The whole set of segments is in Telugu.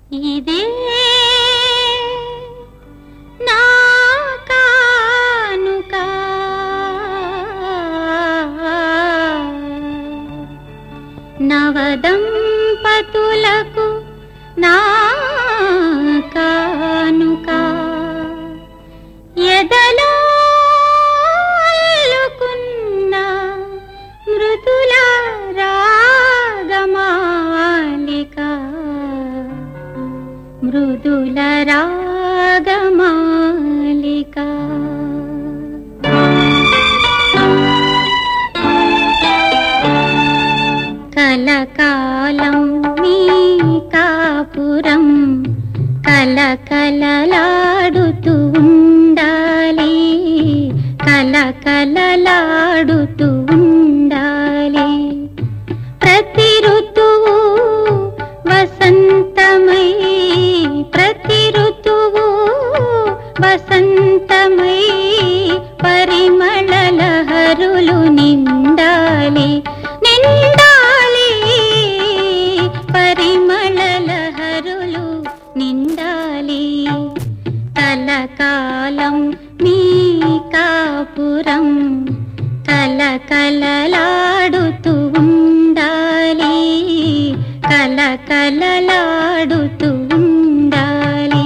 ఇదే నా కానుక నవదంపతులకు నా కానుక ఎదలో అల్లుకున్న మృదుల రాగమాలిక మృదుల రాగమాలిక కలకాలం మీ కాపురం కలకలలాడుతూ ఉండాలి కలకలలాడుతూ ఉండాలి ప్రతి ఋతువు వసంతమై ప్రతి ఋతువు వసంతమై పరిమళ లహరులు నిండాలి నిండాలి పరిమళ లహరులు నిండాలి కలకాలం మీ కాపురం కలకలలాడుతూ ఉండాలి కలకలలాడుతూ ఉండాలి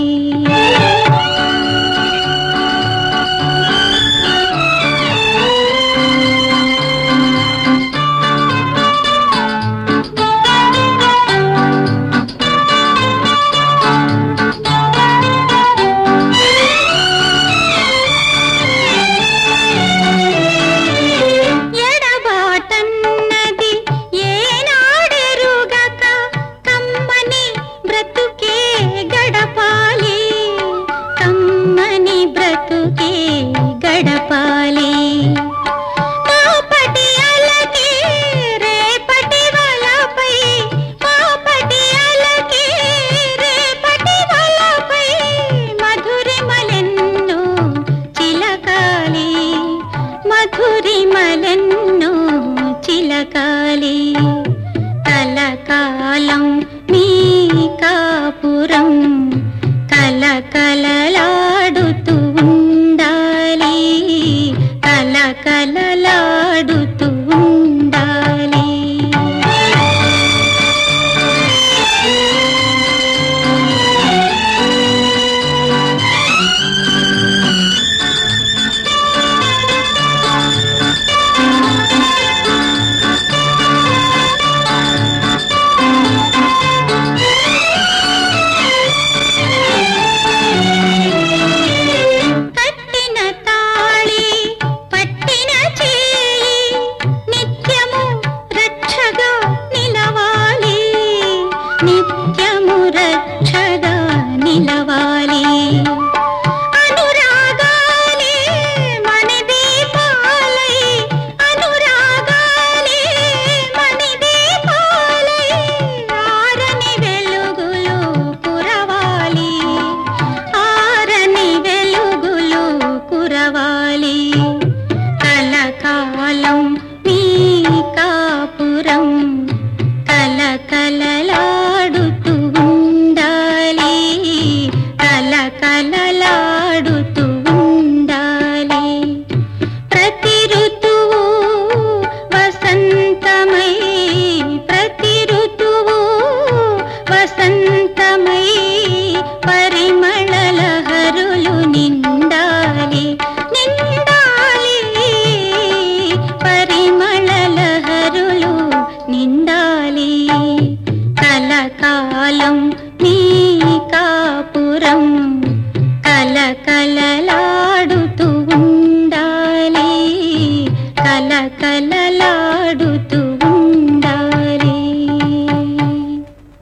గడపాలి మాపటి అలకి రేపటి వలపై మాపటి అలకి రేపటి వలపై మధురిమలెన్నో చిలకాలి మధురిమలెన్నో చిలకాలి కలకాలం మీ కాపురం కలకలలాడుతూ ఉండాలి కలకలలాడుతూ ఉండాలి నిత్యము రక్షగా నిలవాలి అనురాగాలే మణి దీపాలై అనురాగాలే మణి దీపాలై ఆరని వెలుగులు కురవాలి ఆరని వెలుగులు కురవాలి కలకాలం మీ కాపురం కలకలలాడుతూ ఉండాలి కలకలలాడుతూ ఉండాలి ప్రతి ఋతువు వసంతమై ప్రతి ఋతువు వసంతమై పరిమళ లహరులు నిండాలి నిండాలి పరిమళ లహరులు నిండాలి కలకాలం మీ కాపురం కలకలలాడుతూ ఉండాలి కలకల